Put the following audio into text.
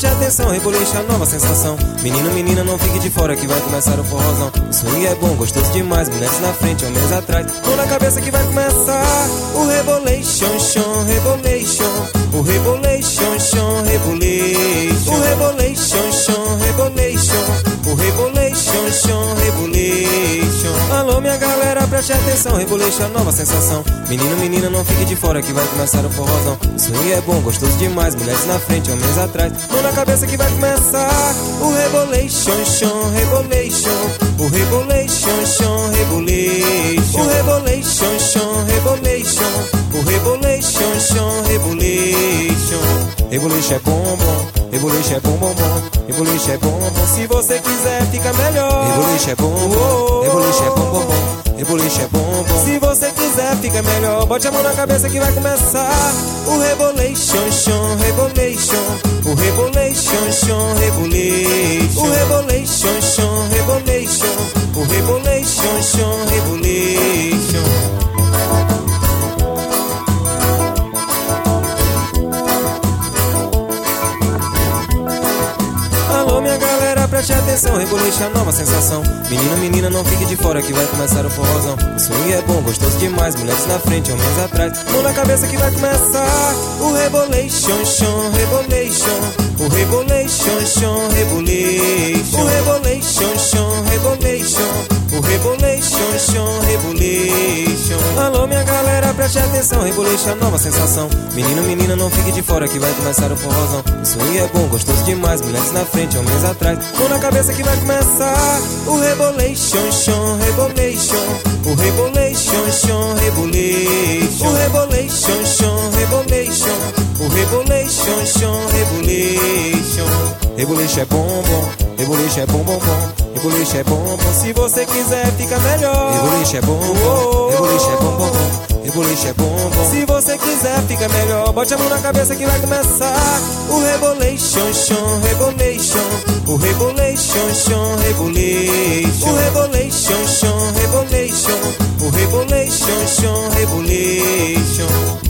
preste atenção, Rebolation, a nova sensação. Menino, menina, não fique de fora que vai começar o forrozão. O swing é bom, gostoso demais, mulheres na frente, homens atrás, mão na cabeça que vai começar o Rebolation, chon, Rebolation. O Rebolation, chon, Rebolation. O Rebolation, chon, Rebolation. O Rebolation, chon, Rebolation. Alô, minha galera, preste atenção, Rebolation, a nova sensação. Menino, menina, não fique de fora que vai começar o forrozão. O swing é bom, gostoso demais, mulheres na frente, homens atrás, mão na cabeça que vai começar o Rebolation, chon, Rebolation. O Rebolation, chon, Rebolation. O Rebolation, chon, Rebolation. O Rebolation, chon, Rebolation. Rebolation é bom, bom. Rebolation é bom, bom, bom. Rebolation é bom, bom. Se você quiser, fica melhor. Rebolation é bom, bom. Rebolation é bom, bom, bom. Rebolation é bom, bom. Se você quiser, fica melhor. Bote a mão na cabeça que vai começar o Rebolation, chon, Rebolation. O Rebolation, chon, Rebolation. O Rebolation, chon, Rebolation. O Rebolation, chon, Rebolation. Alô, minha galera, preste atenção, Rebolation, a nova sensação. Menino, menina, não fique de fora que vai começar o forrozão. O swing é bom, gostoso demais, mulheres na frente, homens atrás, mão na cabeça que vai começar o Rebolation, chon, Rebolation. O Rebolation, chon, Rebolation. O Rebolation, chon, Rebolation. O Rebolation, chon, Rebolation. Alô, minha galera, preste atenção, Rebolation, a nova sensação. Menino, menina, não fique de fora que vai começar o forrozão. O swing é bom, gostoso demais, mulheres na frente, homens atrás, mão na cabeça que vai começar o Rebolation, chon, Rebolation. O Rebolation, chon, Rebolation. O Rebolation, chon, Rebolation. O Rebolation, chon, Rebolation. Rebolation é bom, bom. Rebolation é bom, bom, bom. Rebolation é bom, bom. Se você quiser, fica melhor. Rebolation é bom, bom. Rebolation é bom, bom, bom. Rebolation é bom, bom. Se você quiser, fica melhor. Bote a mão na cabeça que vai começar o Rebolation, chon, Rebolation. O Rebolation, chon, Rebolation. O Rebolation, chon, Rebolation. O Rebolation, chon, Rebolation.